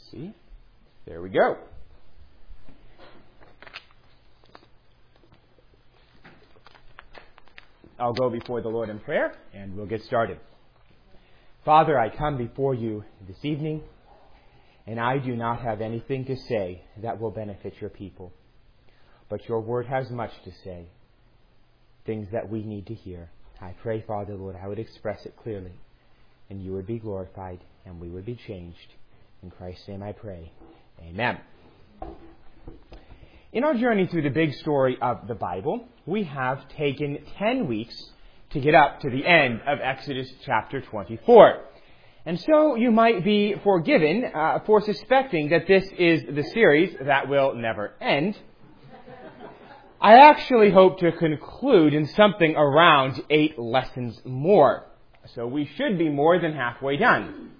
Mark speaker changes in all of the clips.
Speaker 1: See? There we go. I'll go before the Lord in prayer, and we'll get started. Father, I come before you this evening, and I do not have anything to say that will benefit your people. But your word has much to say, things that we need to hear. I pray, Father, Lord, I would express it clearly, and you would be glorified, and we would be changed. In Christ's name I pray. Amen. In our journey through the big story of the Bible, we have taken 10 weeks to get up to the end of Exodus chapter 24. And so you might be forgiven for suspecting that this is the series that will never end. I actually hope to conclude in something around 8 lessons more. So we should be more than halfway done.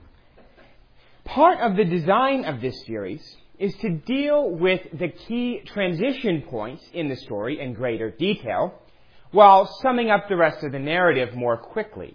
Speaker 1: Part of the design of this series is to deal with the key transition points in the story in greater detail, while summing up the rest of the narrative more quickly.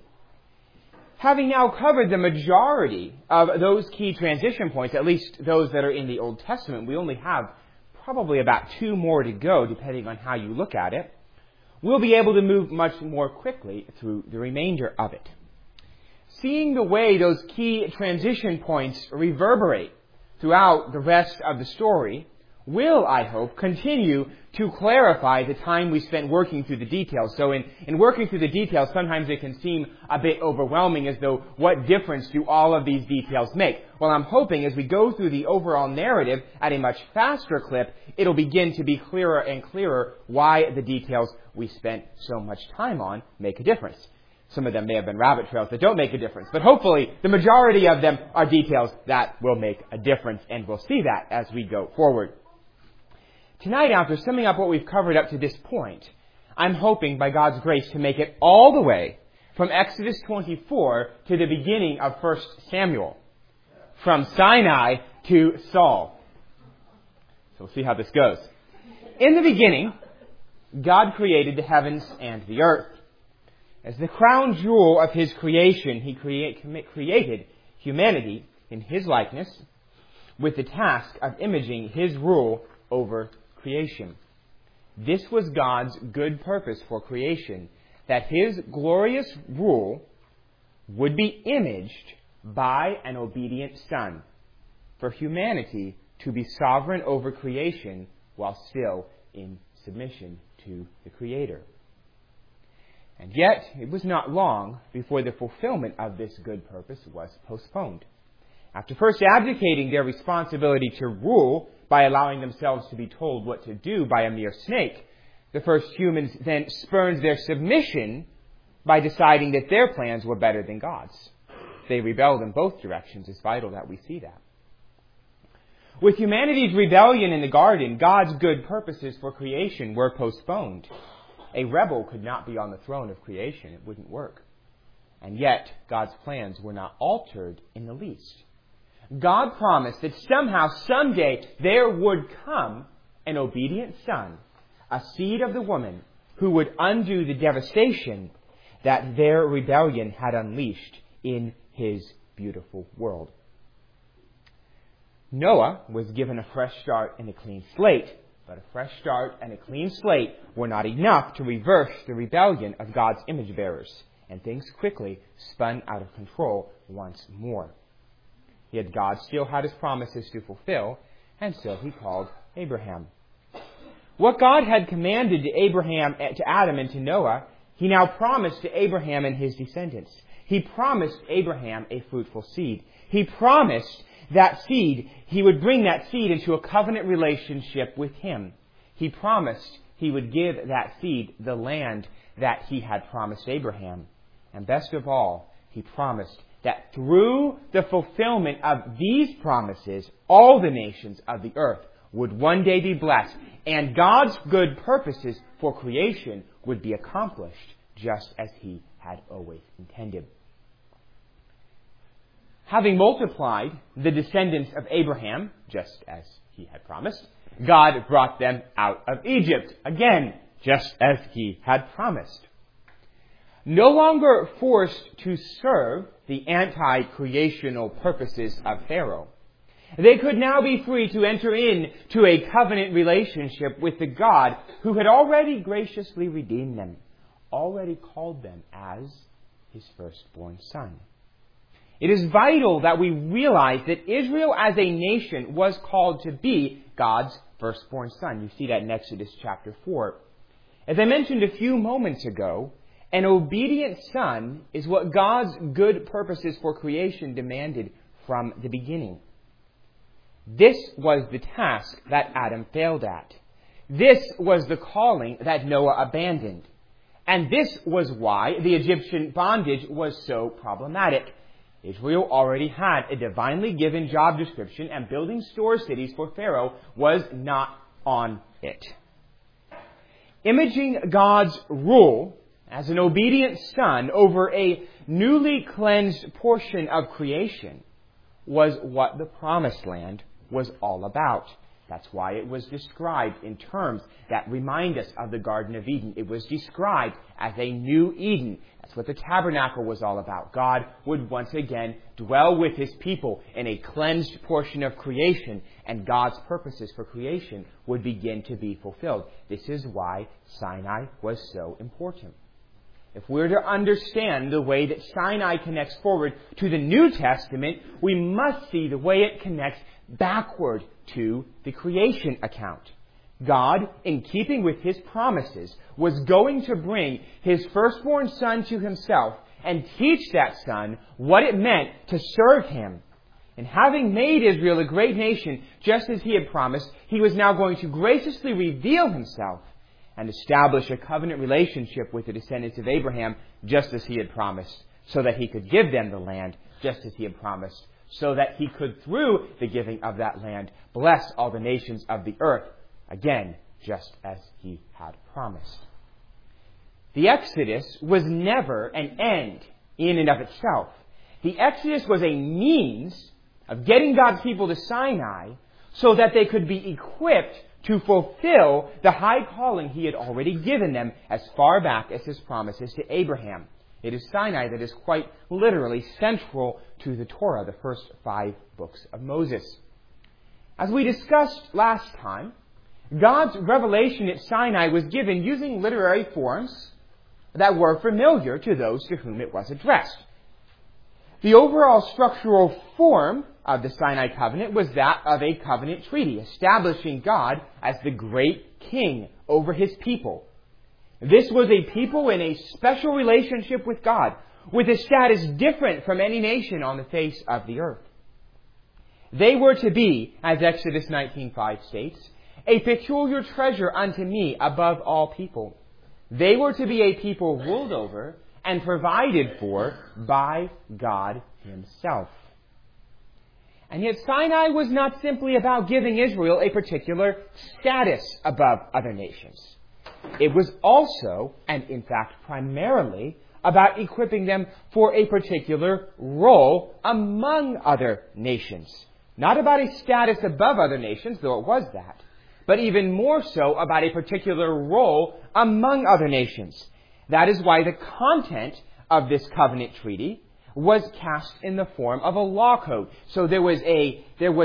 Speaker 1: Having now covered the majority of those key transition points, at least those that are in the Old Testament, we only have probably about 2 more to go, depending on how you look at it. We'll be able to move much more quickly through the remainder of it. Seeing the way those key transition points reverberate throughout the rest of the story will, I hope, continue to clarify the time we spent working through the details. So in working through the details, sometimes it can seem a bit overwhelming, as though what difference do all of these details make? Well, I'm hoping as we go through the overall narrative at a much faster clip, it'll begin to be clearer and clearer why the details we spent so much time on make a difference. Some of them may have been rabbit trails that don't make a difference, but hopefully the majority of them are details that will make a difference, and we'll see that as we go forward. Tonight, after summing up what we've covered up to this point, I'm hoping by God's grace to make it all the way from Exodus 24 to the beginning of 1 Samuel, from Sinai to Saul. So we'll see how this goes. In the beginning, God created the heavens and the earth. As the crown jewel of His creation, He created humanity in His likeness with the task of imaging His rule over creation. This was God's good purpose for creation, that His glorious rule would be imaged by an obedient Son, for humanity to be sovereign over creation while still in submission to the Creator. And yet, it was not long before the fulfillment of this good purpose was postponed. After first abdicating their responsibility to rule by allowing themselves to be told what to do by a mere snake, the first humans then spurned their submission by deciding that their plans were better than God's. They rebelled in both directions. It's vital that we see that. With humanity's rebellion in the garden, God's good purposes for creation were postponed. A rebel could not be on the throne of creation. It wouldn't work. And yet, God's plans were not altered in the least. God promised that somehow, someday, there would come an obedient Son, a seed of the woman, who would undo the devastation that their rebellion had unleashed in His beautiful world. Noah was given a fresh start and a clean slate. But a fresh start and a clean slate were not enough to reverse the rebellion of God's image bearers, and things quickly spun out of control once more. Yet God still had His promises to fulfill, and so He called Abraham. What God had commanded to Abraham, to Adam, and to Noah, He now promised to Abraham and his descendants. He promised Abraham a fruitful seed. He promised that seed, He would bring that seed into a covenant relationship with Him. He promised He would give that seed the land that He had promised Abraham. And best of all, He promised that through the fulfillment of these promises, all the nations of the earth would one day be blessed, and God's good purposes for creation would be accomplished just as He had always intended. Having multiplied the descendants of Abraham, just as He had promised, God brought them out of Egypt, again, just as He had promised. No longer forced to serve the anti-creational purposes of Pharaoh, They could now be free to enter into a covenant relationship with the God who had already graciously redeemed them, already called them as His firstborn son. It is vital that we realize that Israel as a nation was called to be God's firstborn son. You see that in Exodus chapter 4. As I mentioned a few moments ago, an obedient son is what God's good purposes for creation demanded from the beginning. This was the task that Adam failed at. This was the calling that Noah abandoned. And this was why the Egyptian bondage was so problematic. Israel already had a divinely given job description, and building store cities for Pharaoh was not on it. Imaging God's rule as an obedient son over a newly cleansed portion of creation was what the Promised Land was all about. That's why it was described in terms that remind us of the Garden of Eden. It was described as a new Eden. That's what the tabernacle was all about. God would once again dwell with His people in a cleansed portion of creation, and God's purposes for creation would begin to be fulfilled. This is why Sinai was so important. If we're to understand the way that Sinai connects forward to the New Testament, we must see the way it connects backward to the creation account. God, in keeping with His promises, was going to bring His firstborn son to Himself and teach that son what it meant to serve Him. And having made Israel a great nation, just as He had promised, He was now going to graciously reveal Himself and establish a covenant relationship with the descendants of Abraham, just as He had promised, so that He could give them the land, just as He had promised, so that He could, through the giving of that land, bless all the nations of the earth, again, just as He had promised. The Exodus was never an end in and of itself. The Exodus was a means of getting God's people to Sinai so that they could be equipped to fulfill the high calling He had already given them as far back as His promises to Abraham. It is Sinai that is quite literally central to the Torah, the first 5 books of Moses. As we discussed last time, God's revelation at Sinai was given using literary forms that were familiar to those to whom it was addressed. The overall structural form of the Sinai covenant was that of a covenant treaty, establishing God as the great king over His people. This was a people in a special relationship with God, with a status different from any nation on the face of the earth. They were to be, as Exodus 19:5 states, a peculiar treasure unto me above all people. They were to be a people ruled over and provided for by God Himself. And yet Sinai was not simply about giving Israel a particular status above other nations. It was also, and in fact primarily, about equipping them for a particular role among other nations. Not about a status above other nations, though it was that, but even more so about a particular role among other nations. That is why the content of this covenant treaty was cast in the form of a law code. So there was a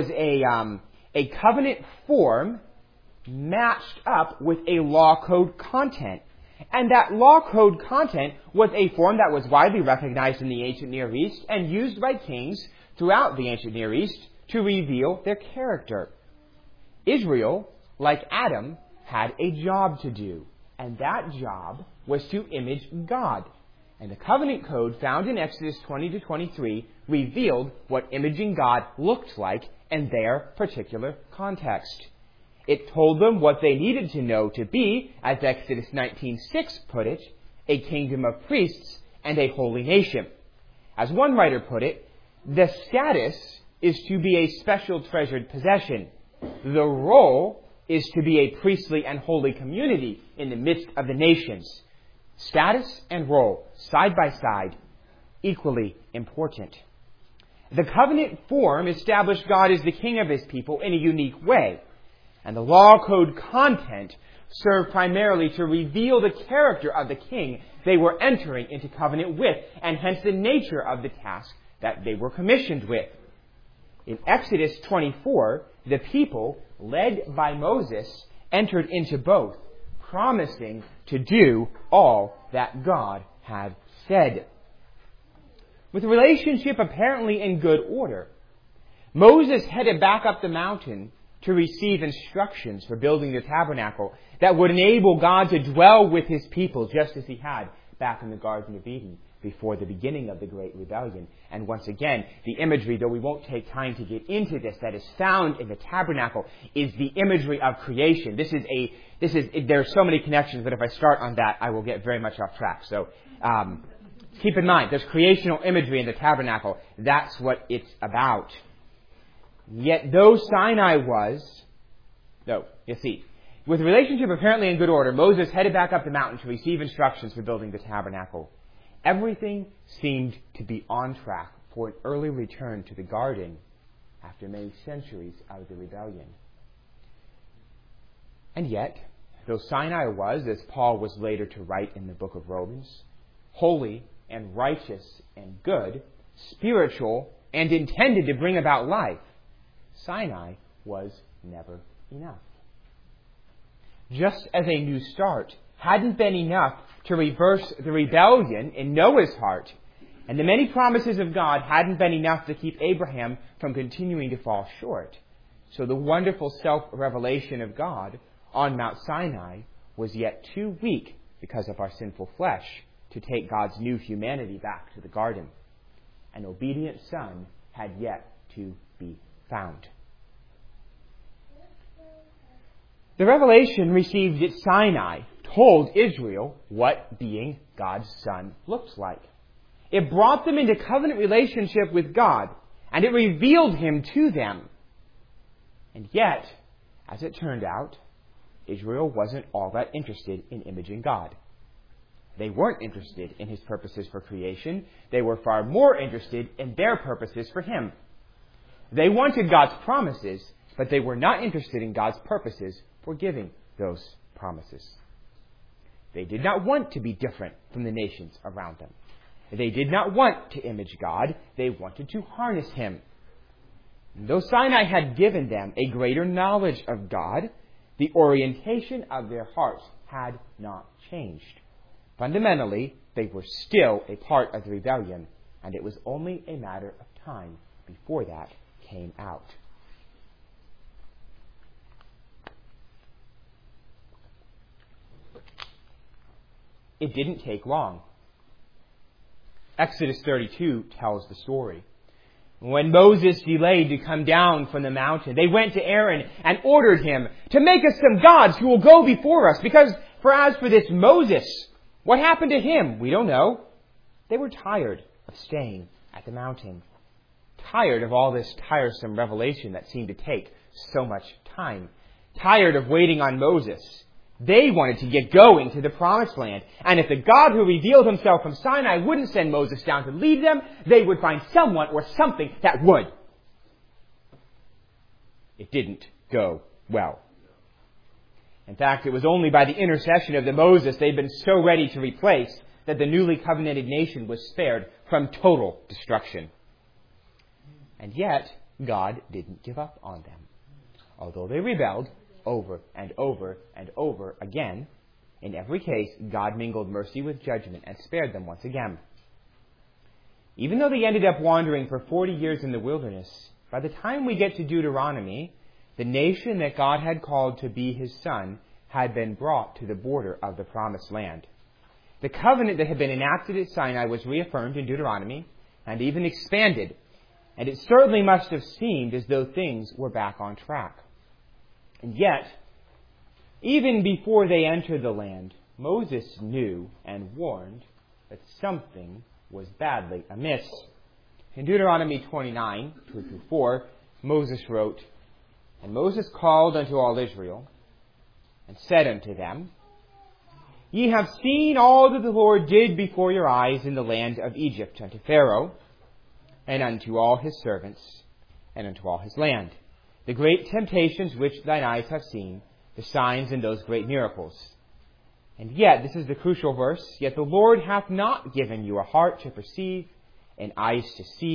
Speaker 1: covenant form matched up with a law code content. And that law code content was a form that was widely recognized in the ancient Near East and used by kings throughout the ancient Near East to reveal their character. Israel, like Adam, had a job to do, and that job was to image God. And the covenant code found in Exodus 20-23 revealed what imaging God looked like in their particular context. It told them what they needed to know to be, as Exodus 19:6 put it, a kingdom of priests and a holy nation. As one writer put it, the status is to be a special treasured possession. The role is to be a priestly and holy community in the midst of the nations. Status and role, side by side, equally important. The covenant form established God as the king of His people in a unique way. And the law code content served primarily to reveal the character of the king they were entering into covenant with, and hence the nature of the task that they were commissioned with. In Exodus 24, the people, led by Moses, entered into both, promising to do all that God had said. With the relationship apparently in good order, Moses headed back up the mountain to receive instructions for building the tabernacle that would enable God to dwell with His people just as He had back in the Garden of Eden before the beginning of the Great Rebellion. And once again, the imagery, though we won't take time to get into this, that is found in the tabernacle is the imagery of creation. There are so many connections, but if I start on that, I will get very much off track. So, keep in mind, there's creational imagery in the tabernacle. That's what it's about. Yet though Sinai with the relationship apparently in good order, Moses headed back up the mountain to receive instructions for building the tabernacle. Everything seemed to be on track for an early return to the garden after many centuries of the rebellion. And yet, though Sinai was, as Paul was later to write in the book of Romans, holy and righteous and good, spiritual and intended to bring about life, Sinai was never enough. Just as a new start hadn't been enough to reverse the rebellion in Noah's heart, and the many promises of God hadn't been enough to keep Abraham from continuing to fall short, so the wonderful self-revelation of God on Mount Sinai was yet too weak because of our sinful flesh to take God's new humanity back to the garden. An obedient son had yet to be found. The revelation received at Sinai told Israel what being God's son looked like. It brought them into covenant relationship with God, and it revealed Him to them. And yet, as it turned out, Israel wasn't all that interested in imaging God. They weren't interested in His purposes for creation. They were far more interested in their purposes for Him. They wanted God's promises, but they were not interested in God's purposes for giving those promises. They did not want to be different from the nations around them. They did not want to image God. They wanted to harness Him. And though Sinai had given them a greater knowledge of God, the orientation of their hearts had not changed. Fundamentally, they were still a part of the rebellion, and it was only a matter of time before that came out. It didn't take long. Exodus 32 tells the story. When Moses delayed to come down from the mountain, they went to Aaron and ordered him to make us some gods who will go before us. Because as for this Moses, what happened to him? We don't know. They were tired of staying at the mountain. Tired of all this tiresome revelation that seemed to take so much time. Tired of waiting on Moses. They wanted to get going to the promised land. And if the God who revealed Himself from Sinai wouldn't send Moses down to lead them, they would find someone or something that would. It didn't go well. In fact, it was only by the intercession of the Moses they'd been so ready to replace that the newly covenanted nation was spared from total destruction. And yet, God didn't give up on them. Although they rebelled, over and over and over again, in every case, God mingled mercy with judgment and spared them once again. Even though they ended up wandering for 40 years in the wilderness, by the time we get to Deuteronomy, the nation that God had called to be His son had been brought to the border of the promised land. The covenant that had been enacted at Sinai was reaffirmed in Deuteronomy and even expanded, and it certainly must have seemed as though things were back on track. And yet, even before they entered the land, Moses knew and warned that something was badly amiss. In Deuteronomy 29, 2-4, Moses wrote, "And Moses called unto all Israel, and said unto them, Ye have seen all that the Lord did before your eyes in the land of Egypt unto Pharaoh, and unto all his servants, and unto all his land. The great temptations which thine eyes have seen, the signs and those great miracles. And yet," this is the crucial verse, "yet the Lord hath not given you a heart to perceive, and eyes to see,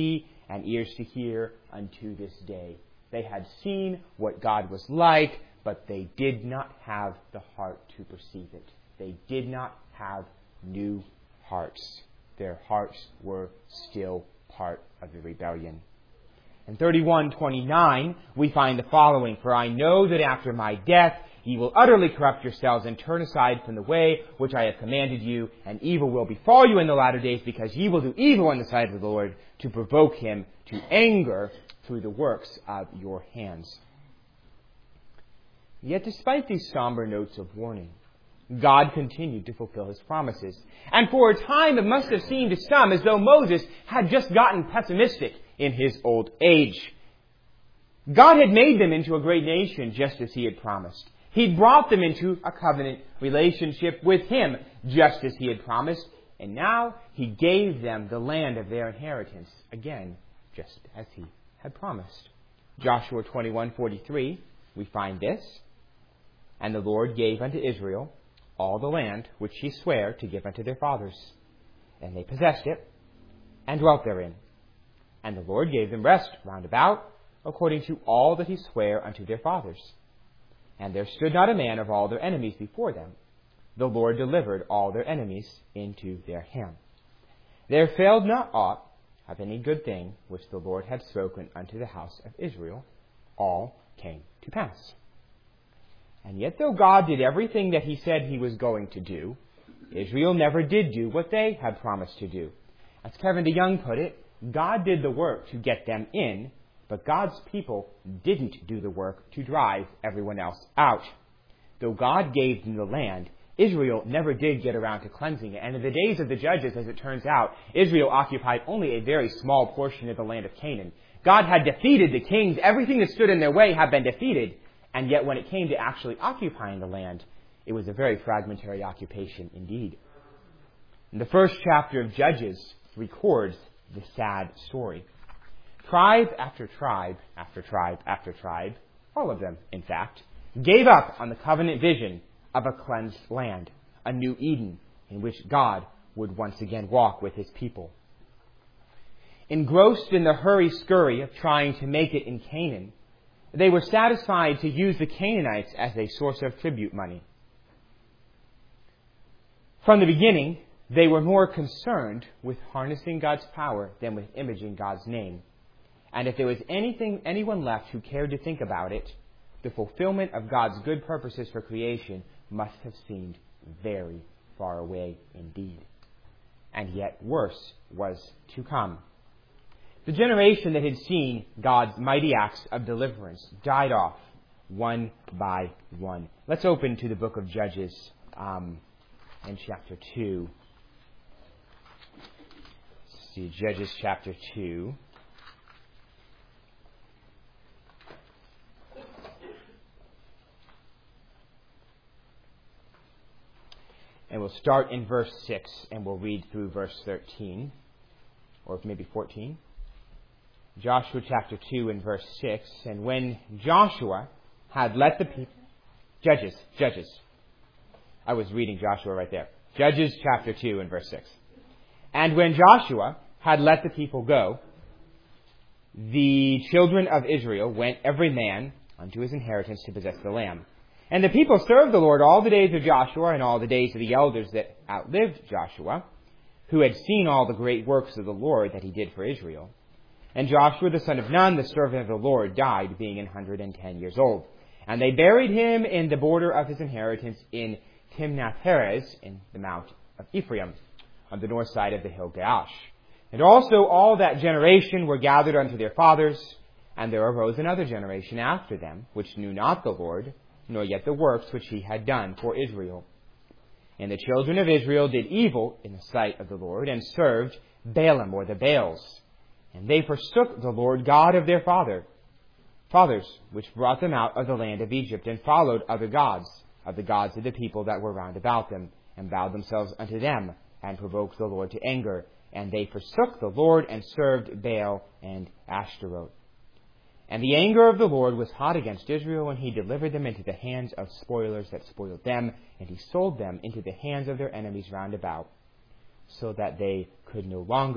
Speaker 1: and ears to hear unto this day. They had seen what God was like, but they did not have the heart to perceive it. They did not have new hearts. Their hearts were still part of the rebellion. In 31:29, we find the following, "For I know that after my death ye will utterly corrupt yourselves and turn aside from the way which I have commanded you, and evil will befall you in the latter days, because ye will do evil in the sight of the Lord, to provoke him to anger through the works of your hands." Yet despite these somber notes of warning, God continued to fulfill his promises. And for a time it must have seemed to some as though Moses had just gotten pessimistic in his old age. God had made them into a great nation just as he had promised. He'd brought them into a covenant relationship with him just as he had promised. And now he gave them the land of their inheritance, again, just as he had promised. Joshua 21:43, we find this. "And the Lord gave unto Israel all the land which he sware to give unto their fathers. And they possessed it, and dwelt therein. And the Lord gave them rest round about, according to all that he sware unto their fathers. And there stood not a man of all their enemies before them. The Lord delivered all their enemies into their hand. There failed not aught of any good thing which the Lord had spoken unto the house of Israel. All came to pass." And yet though God did everything that he said he was going to do, Israel never did do what they had promised to do. As Kevin DeYoung put it, God did the work to get them in, but God's people didn't do the work to drive everyone else out. Though God gave them the land, Israel never did get around to cleansing it. And in the days of the judges, as it turns out, Israel occupied only a very small portion of the land of Canaan. God had defeated the kings. Everything that stood in their way had been defeated. And yet when it came to actually occupying the land, it was a very fragmentary occupation indeed. And the first chapter of Judges records the sad story. Tribe after tribe after tribe after tribe, all of them, in fact, gave up on the covenant vision of a cleansed land, a new Eden, in which God would once again walk with his people. Engrossed in the hurry-scurry of trying to make it in Canaan, they were satisfied to use the Canaanites as a source of tribute money. From the beginning, they were more concerned with harnessing God's power than with imaging God's name. And if there was anyone left who cared to think about it, the fulfillment of God's good purposes for creation must have seemed very far away indeed. And yet worse was to come. The generation that had seen God's mighty acts of deliverance died off one by one. Let's open to the book of Judges in chapter 2. Let's see, Judges chapter 2. And we'll start in verse 6 and we'll read through verse 13, or maybe 14. Joshua chapter 2 and verse 6. "And when Joshua had let the people..." Judges. I was reading Joshua right there. Judges chapter 2 and verse 6. "And when Joshua had let the people go, the children of Israel went every man unto his inheritance to possess the land. And the people served the Lord all the days of Joshua and all the days of the elders that outlived Joshua, who had seen all the great works of the Lord that he did for Israel. And Joshua the son of Nun, the servant of the Lord, died, being 110 years old. And they buried him in the border of his inheritance in Timnath-Heres, in the mount of Ephraim, on the north side of the hill Gaash. And also all that generation were gathered unto their fathers, and there arose another generation after them, which knew not the Lord, nor yet the works which he had done for Israel. And the children of Israel did evil in the sight of the Lord, and served Baalim, or the Baals. And they forsook the Lord God of their fathers, which brought them out of the land of Egypt, and followed other gods, of the gods of the people that were round about them, and bowed themselves unto them, and provoked the Lord to anger. And they forsook the Lord, and served Baal and Ashtaroth. And the anger of the Lord was hot against Israel, and he delivered them into the hands of spoilers that spoiled them, and he sold them into the hands of their enemies round about. so that they could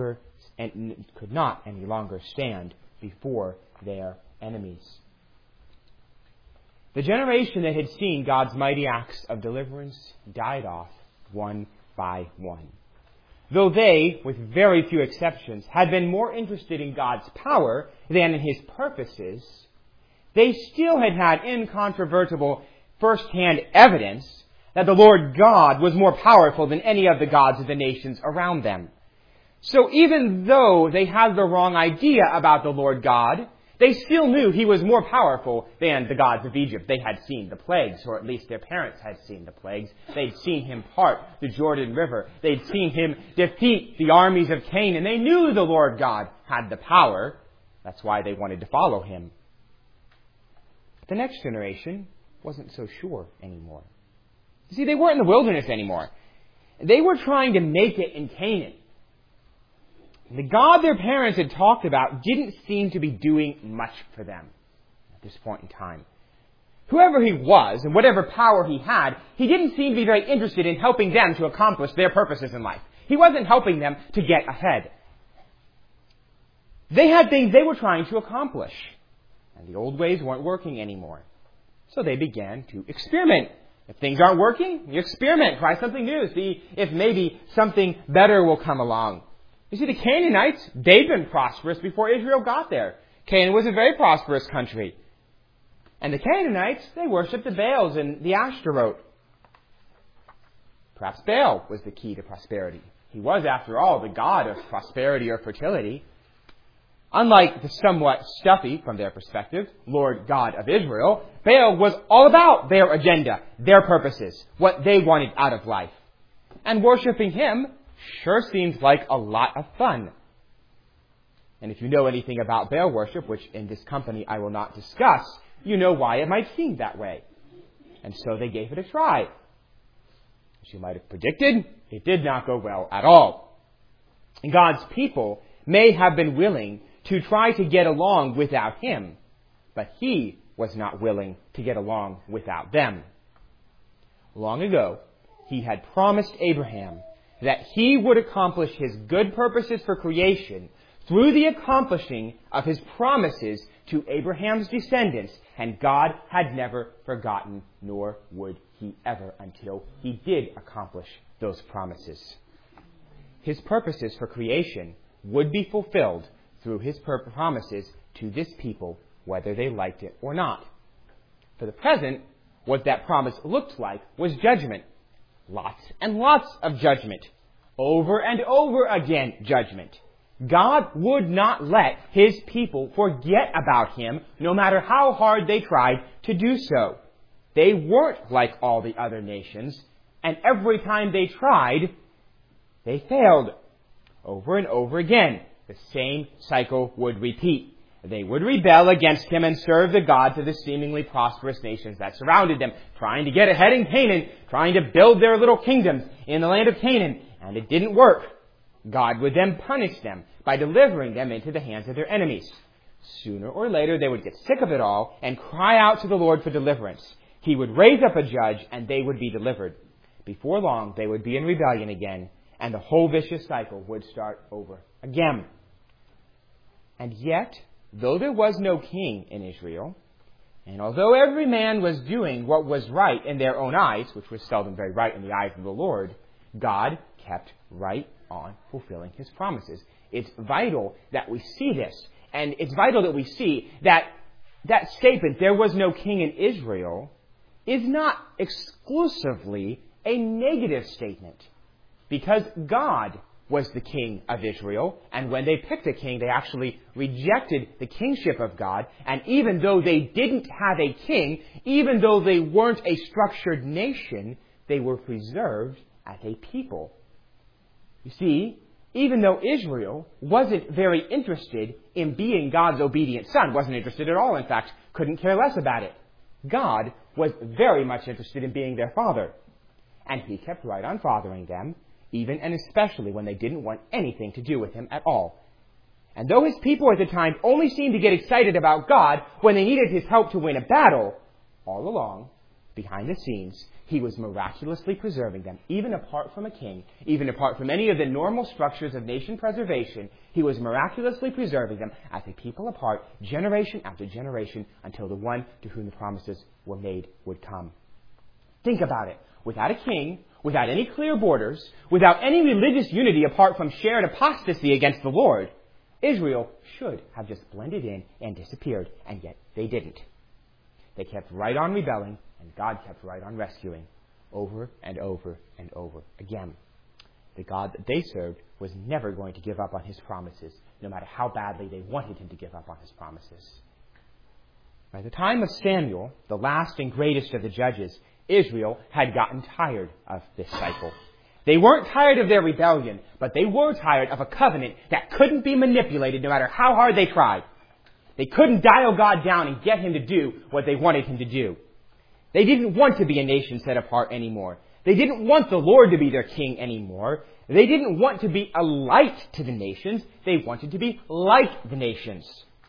Speaker 1: not any longer stand before their enemies. The generation that had seen God's mighty acts of deliverance died off one by one. Though they, with very few exceptions, had been more interested in God's power than in His purposes, they still had had incontrovertible first-hand evidence that the Lord God was more powerful than any of the gods of the nations around them. So even though they had the wrong idea about the Lord God, they still knew He was more powerful than the gods of Egypt. They had seen the plagues, or at least their parents had seen the plagues. They'd seen Him part the Jordan River. They'd seen Him defeat the armies of Canaan. They knew the Lord God had the power. That's why they wanted to follow Him. But the next generation wasn't so sure anymore. You see, they weren't in the wilderness anymore. They were trying to make it in Canaan. The God their parents had talked about didn't seem to be doing much for them at this point in time. Whoever He was and whatever power He had, He didn't seem to be very interested in helping them to accomplish their purposes in life. He wasn't helping them to get ahead. They had things they were trying to accomplish, and the old ways weren't working anymore. So they began to experiment. If things aren't working, you experiment. Try something new. See if maybe something better will come along. You see, the Canaanites, they'd been prosperous before Israel got there. Canaan was a very prosperous country. And the Canaanites, they worshipped the Baals and the Ashtaroth. Perhaps Baal was the key to prosperity. He was, after all, the god of prosperity or fertility. Unlike the somewhat stuffy, from their perspective, Lord God of Israel, Baal was all about their agenda, their purposes, what they wanted out of life. And worshipping him sure seems like a lot of fun. And if you know anything about Baal worship, which in this company I will not discuss, you know why it might seem that way. And so they gave it a try. As you might have predicted, it did not go well at all. And God's people may have been willing to try to get along without Him, but He was not willing to get along without them. Long ago, He had promised Abraham that he would accomplish His good purposes for creation through the accomplishing of His promises to Abraham's descendants, and God had never forgotten, nor would He ever, until He did accomplish those promises. His purposes for creation would be fulfilled through His promises to this people, whether they liked it or not. For the present, what that promise looked like was judgment. Lots and lots of judgment. Over and over again, judgment. God would not let His people forget about Him, no matter how hard they tried to do so. They weren't like all the other nations, and every time they tried, they failed. Over and over again, the same cycle would repeat. They would rebel against Him and serve the gods of the seemingly prosperous nations that surrounded them, trying to get ahead in Canaan, trying to build their little kingdoms in the land of Canaan, and it didn't work. God would then punish them by delivering them into the hands of their enemies. Sooner or later, they would get sick of it all and cry out to the Lord for deliverance. He would raise up a judge, and they would be delivered. Before long, they would be in rebellion again, and the whole vicious cycle would start over again. And yet, though there was no king in Israel, and although every man was doing what was right in their own eyes, which was seldom very right in the eyes of the Lord, God kept right on fulfilling His promises. It's vital that we see this. And it's vital that we see that that statement, there was no king in Israel, is not exclusively a negative statement. Because God was the king of Israel, and when they picked a king, they actually rejected the kingship of God. And even though they didn't have a king, even though they weren't a structured nation, they were preserved as a people. You see, even though Israel wasn't very interested in being God's obedient son, wasn't interested at all, in fact, couldn't care less about it, God was very much interested in being their father. And He kept right on fathering them, even and especially when they didn't want anything to do with Him at all. And though His people at the time only seemed to get excited about God when they needed His help to win a battle, all along, behind the scenes, He was miraculously preserving them, even apart from a king, even apart from any of the normal structures of nation preservation. He was miraculously preserving them as a people apart, generation after generation, until the one to whom the promises were made would come. Think about it. Without a king, without any clear borders, without any religious unity apart from shared apostasy against the Lord, Israel should have just blended in and disappeared, and yet they didn't. They kept right on rebelling, and God kept right on rescuing, over and over and over again. The God that they served was never going to give up on His promises, no matter how badly they wanted Him to give up on His promises. By the time of Samuel, the last and greatest of the judges, Israel had gotten tired of this cycle. They weren't tired of their rebellion, but they were tired of a covenant that couldn't be manipulated no matter how hard they tried. They couldn't dial God down and get Him to do what they wanted Him to do. They didn't want to be a nation set apart anymore. They didn't want the Lord to be their king anymore. They didn't want to be a light to the nations. They wanted to be like the nations.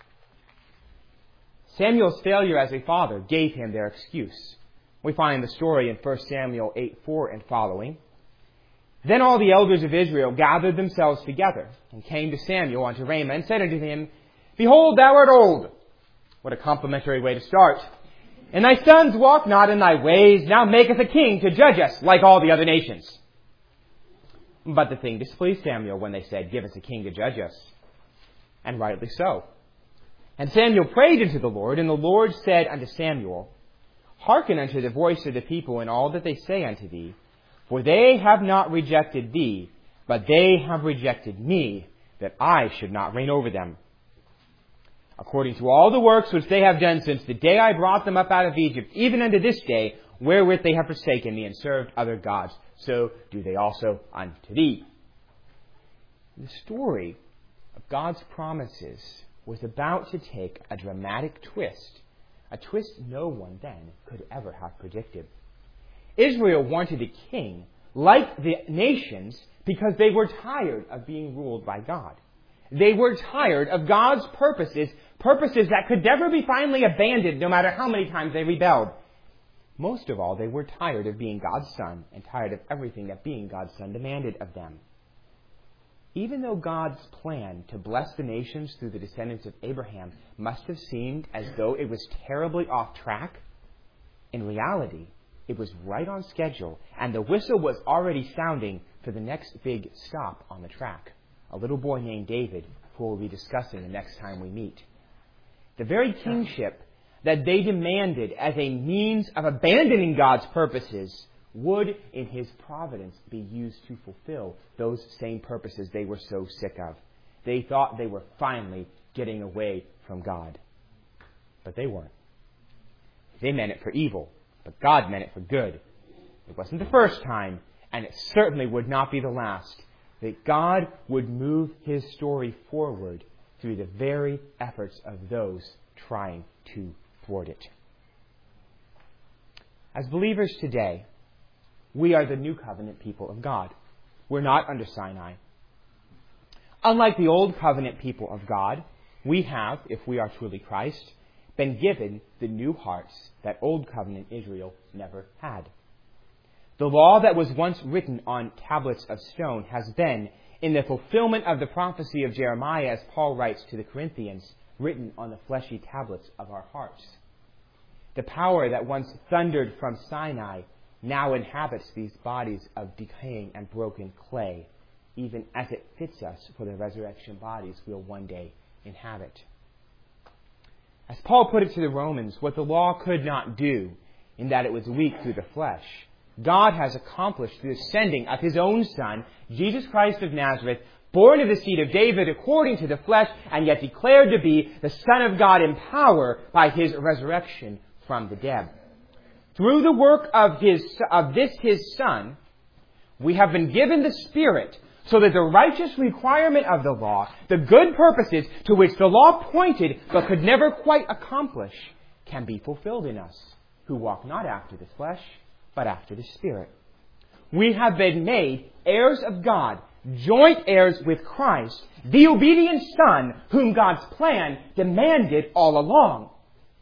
Speaker 1: Samuel's failure as a father gave him their excuse. We find the story in 1 Samuel 8:4 and following. Then all the elders of Israel gathered themselves together and came to Samuel unto Ramah and said unto him, Behold, thou art old. What a complimentary way to start. And thy sons walk not in thy ways. Now maketh a king to judge us like all the other nations. But the thing displeased Samuel when they said, Give us a king to judge us. And rightly so. And Samuel prayed unto the Lord, and the Lord said unto Samuel, Hearken unto the voice of the people in all that they say unto thee, for they have not rejected thee, but they have rejected me, that I should not reign over them. According to all the works which they have done since the day I brought them up out of Egypt, even unto this day, wherewith they have forsaken me and served other gods, so do they also unto thee. The story of God's promises was about to take a dramatic twist, a twist no one then could ever have predicted. Israel wanted a king like the nations because they were tired of being ruled by God. They were tired of God's purposes that could never be finally abandoned no matter how many times they rebelled. Most of all, they were tired of being God's son and tired of everything that being God's son demanded of them. Even though God's plan to bless the nations through the descendants of Abraham must have seemed as though it was terribly off track, in reality, it was right on schedule, and the whistle was already sounding for the next big stop on the track. A little boy named David, who we'll be discussing the next time we meet. The very kingship that they demanded as a means of abandoning God's purposes would, in His providence, be used to fulfill those same purposes they were so sick of. They thought they were finally getting away from God. But they weren't. They meant it for evil, but God meant it for good. It wasn't the first time, and it certainly would not be the last, that God would move His story forward through the very efforts of those trying to thwart it. As believers today, we are the new covenant people of God. We're not under Sinai. Unlike the old covenant people of God, we have, if we are truly Christ, been given the new hearts that old covenant Israel never had. The law that was once written on tablets of stone has been, in the fulfillment of the prophecy of Jeremiah, as Paul writes to the Corinthians, written on the fleshy tablets of our hearts. The power that once thundered from Sinai now inhabits these bodies of decaying and broken clay, even as it fits us for the resurrection bodies we'll one day inhabit. As Paul put it to the Romans, what the law could not do, in that it was weak through the flesh, God has accomplished through the sending of His own Son, Jesus Christ of Nazareth, born of the seed of David according to the flesh, and yet declared to be the Son of God in power by His resurrection from the dead. Through the work of this His Son, we have been given the Spirit, so that the righteous requirement of the law, the good purposes to which the law pointed but could never quite accomplish, can be fulfilled in us, who walk not after the flesh, but after the Spirit. We have been made heirs of God, joint heirs with Christ, the obedient Son whom God's plan demanded all along.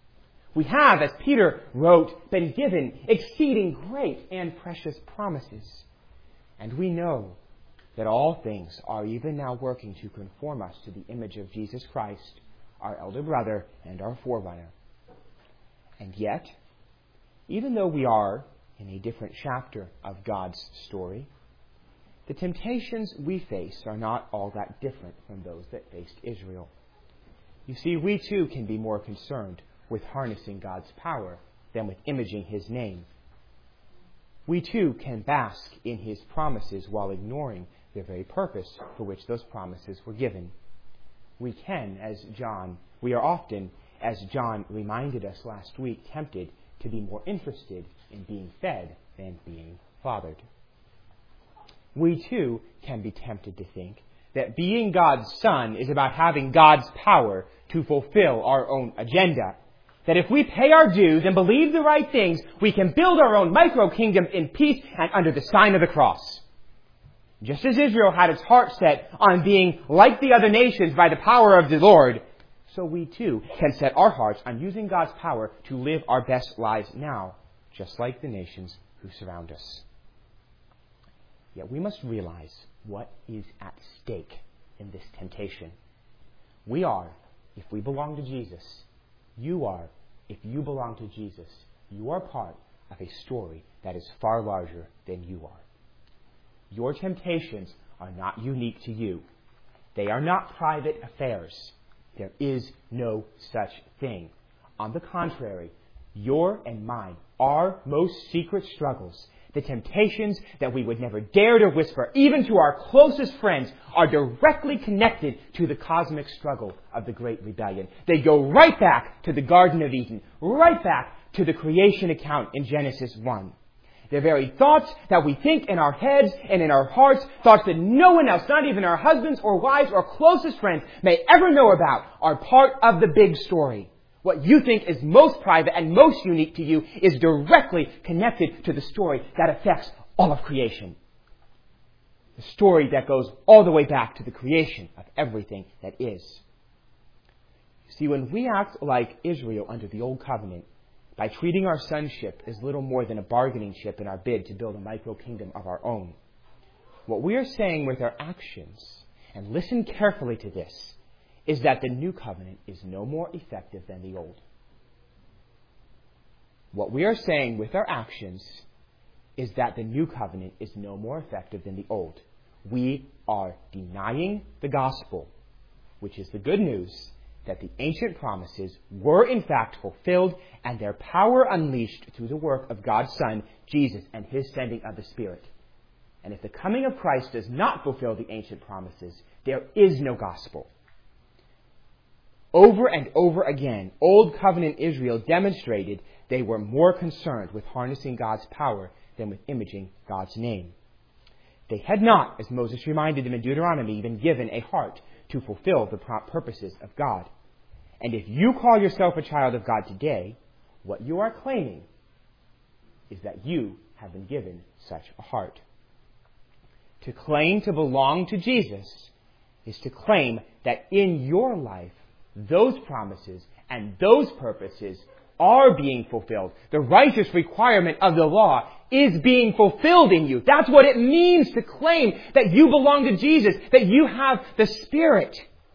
Speaker 1: We have, as Peter wrote, been given exceeding great and precious promises. And we know that all things are even now working to conform us to the image of Jesus Christ, our elder brother and our forerunner. And yet, even though we are in a different chapter of God's story, the temptations we face are not all that different from those that faced Israel. You see, we too can be more concerned with harnessing God's power than with imaging His name. We too can bask in His promises while ignoring the very purpose for which those promises were given. We are often, as John reminded us last week, tempted to be more interested in being fed than being fathered. We too can be tempted to think that being God's son is about having God's power to fulfill our own agenda. That if we pay our dues and believe the right things, we can build our own micro-kingdom in peace and under the sign of the cross. Just as Israel had its heart set on being like the other nations by the power of the Lord, so we too can set our hearts on using God's power to live our best lives now, just like the nations who surround us. Yet we must realize what is at stake in this temptation. We are, if we belong to Jesus. You are, if you belong to Jesus. You are part of a story that is far larger than you are. Your temptations are not unique to you. They are not private affairs. There is no such thing. On the contrary, your and mine, our most secret struggles, the temptations that we would never dare to whisper, even to our closest friends, are directly connected to the cosmic struggle of the Great Rebellion. They go right back to the Garden of Eden, right back to the creation account in Genesis 1. The very thoughts that we think in our heads and in our hearts, thoughts that no one else, not even our husbands or wives or closest friends, may ever know about, are part of the big story. What you think is most private and most unique to you is directly connected to the story that affects all of creation. The story that goes all the way back to the creation of everything that is. You see, when we act like Israel under the Old Covenant, by treating our sonship as little more than a bargaining chip in our bid to build a micro-kingdom of our own, what we are saying with our actions, and listen carefully to this, is that the new covenant is no more effective than the old. What we are saying with our actions is that the new covenant is no more effective than the old. We are denying the gospel, which is the good news that the ancient promises were in fact fulfilled and their power unleashed through the work of God's Son, Jesus, and His sending of the Spirit. And if the coming of Christ does not fulfill the ancient promises, there is no gospel. Over and over again, Old Covenant Israel demonstrated they were more concerned with harnessing God's power than with imaging God's name. They had not, as Moses reminded them in Deuteronomy, been given a heart to fulfill the purposes of God. And if you call yourself a child of God today, what you are claiming is that you have been given such a heart. To claim to belong to Jesus is to claim that in your life, those promises and those purposes are being fulfilled. The righteous requirement of the law is being fulfilled in you. That's what it means to claim that you belong to Jesus, that you have the Spirit.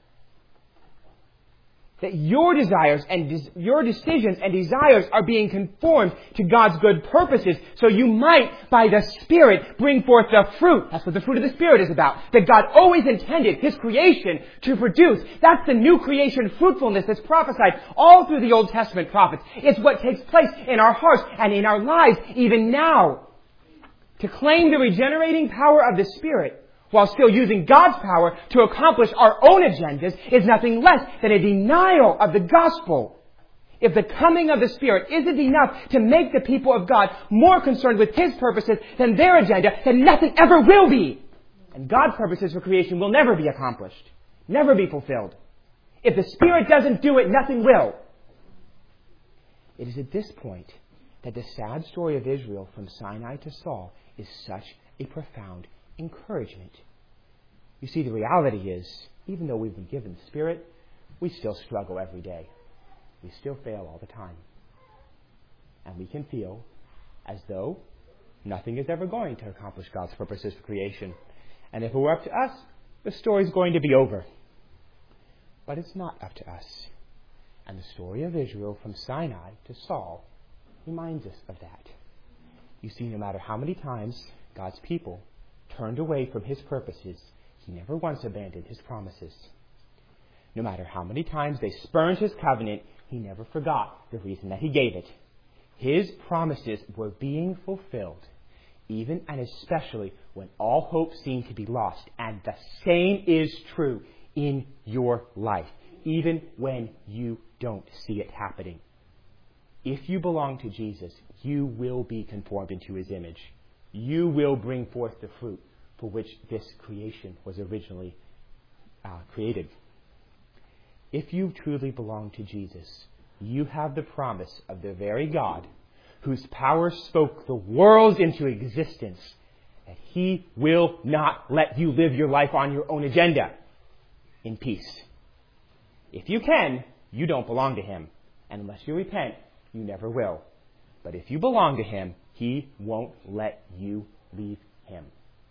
Speaker 1: That your desires and your decisions and desires are being conformed to God's good purposes, so you might, by the Spirit, bring forth the fruit. That's what the fruit of the Spirit is about. That God always intended His creation to produce. That's the new creation fruitfulness that's prophesied all through the Old Testament prophets. It's what takes place in our hearts and in our lives even now. To claim the regenerating power of the Spirit while still using God's power to accomplish our own agendas is nothing less than a denial of the gospel. If the coming of the Spirit isn't enough to make the people of God more concerned with His purposes than their agenda, then nothing ever will be. And God's purposes for creation will never be accomplished, never be fulfilled. If the Spirit doesn't do it, nothing will. It is at this point that the sad story of Israel from Sinai to Saul is such a profound encouragement. You see, the reality is, even though we've been given the Spirit, we still struggle every day. We still fail all the time. And we can feel as though nothing is ever going to accomplish God's purposes for creation. And if it were up to us, the story's going to be over. But it's not up to us. And the story of Israel from Sinai to Saul reminds us of that. You see, no matter how many times God's people turned away from His purposes, He never once abandoned His promises. No matter how many times they spurned His covenant, He never forgot the reason that He gave it. His promises were being fulfilled, even and especially when all hope seemed to be lost. And the same is true in your life, even when you don't see it happening. If you belong to Jesus, you will be conformed into His image. You will bring forth the fruit for which this creation was originally created. If you truly belong to Jesus, you have the promise of the very God whose power spoke the worlds into existence, that He will not let you live your life on your own agenda in peace. If you can, you don't belong to Him. And unless you repent, you never will. But if you belong to Him, He won't let you leave Him.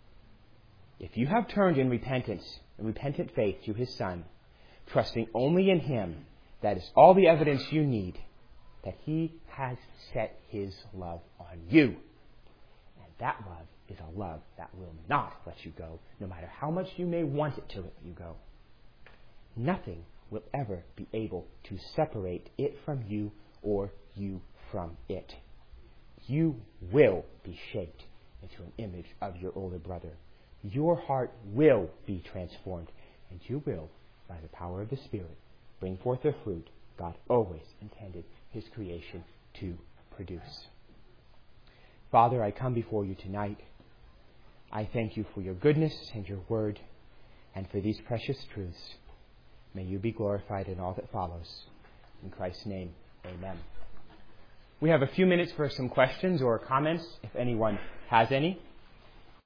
Speaker 1: If you have turned in repentance and repentant faith to His Son, trusting only in Him, that is all the evidence you need that He has set His love on you. And that love is a love that will not let you go, no matter how much you may want it to let you go. Nothing will ever be able to separate it from you or you from it. You will be shaped into an image of your older brother. Your heart will be transformed, and you will, by the power of the Spirit, bring forth the fruit God always intended His creation to produce. Father, I come before you tonight. I thank you for your goodness and your word, and for these precious truths. May you be glorified in all that follows. In Christ's name, amen. We have a few minutes for some questions or comments, if anyone has any.